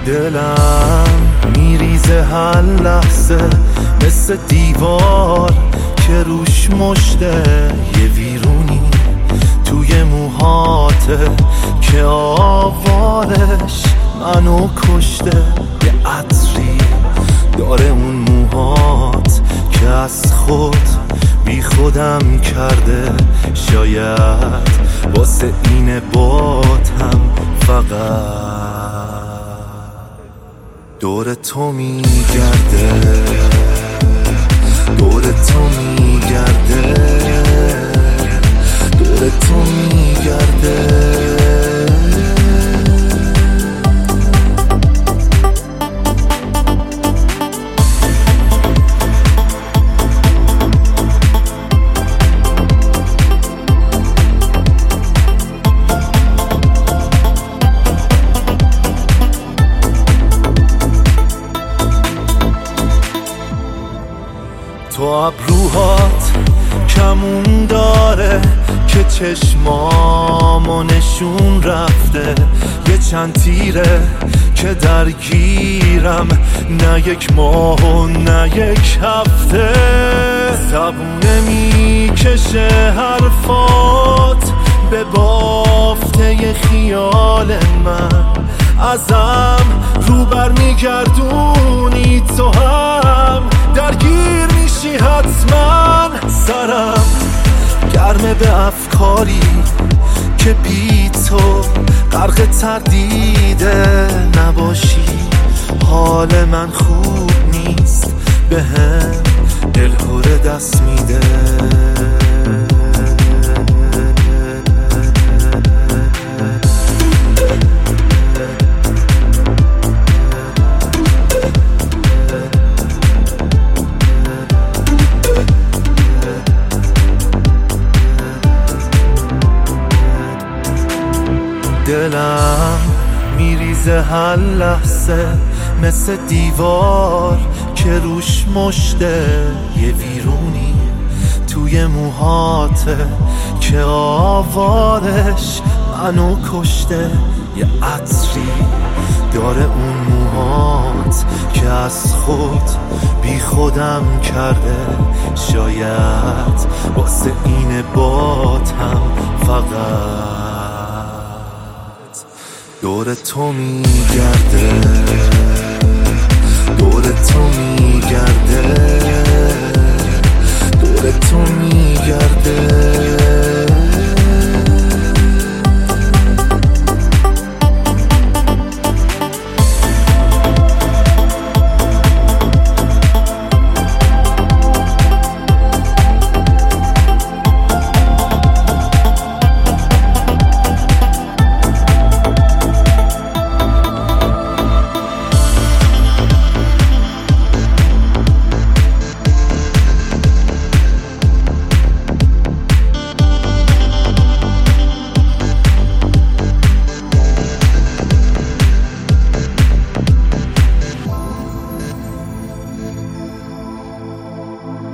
دلم میریزه هر لحظه مثل دیوار که روش مشته یه ویرونی توی موهاته که آوارش منو کشته. یه عطری داره اون موهات که از خود بی خودم کرده. شاید واسه اینه باتم فقط دور تو میگرده، دور تو میگرده، دور تو میگرده. تو ابروهات کمون داره که چشمامو نشون رفته. یه چند تیره که درگیرم، نه یک ماه و نه یک هفته. زبونه میکشه حرفات به بافته خیال من. ازم رو بر میگردونی تو هم درگیر میشی حتما. سرم گرمه به افکاری که بی تو غرق تردیده نباشی. حال من خوب نیست، به هم دلهوره دست میده. دلم میریزه هر لحظه مثل دیوار که روش مشته. یه ویرونی توی موهاته که آوارش منو کشته. یه عطری داره اون موهات که از خود بی خودم کرده. شاید واسه اینه باتم فقط دور تو میگرده، دور تو میگرده، دور تو میگرده.